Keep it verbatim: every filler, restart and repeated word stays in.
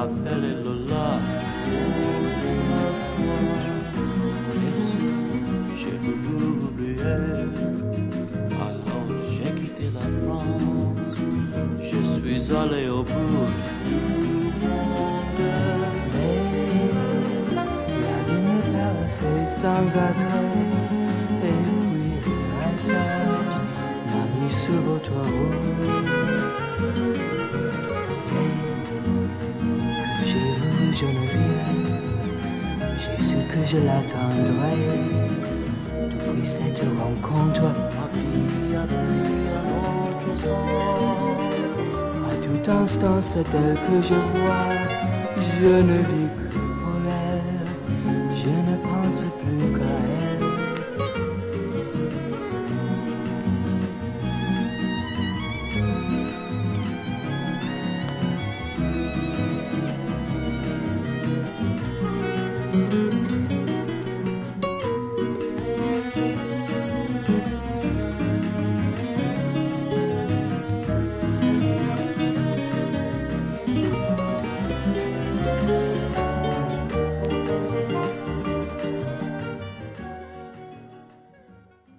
m'appelait Lola. Et si j'ai voulu oublier, alors j'ai quitté la France. Je suis allé au bout du monde. Mais la vie me paraissait sans attrait. Et puis le hasard m'a mis sur votre route. J'ai vu Geneviève, j'ai su que je l'attendrai. Depuis cette rencontre, Ma vie a pris un autre sens. à tout instant c'est elle que je vois. Je ne vis que pour elle, je ne pense plus qu'à elle. Thank you.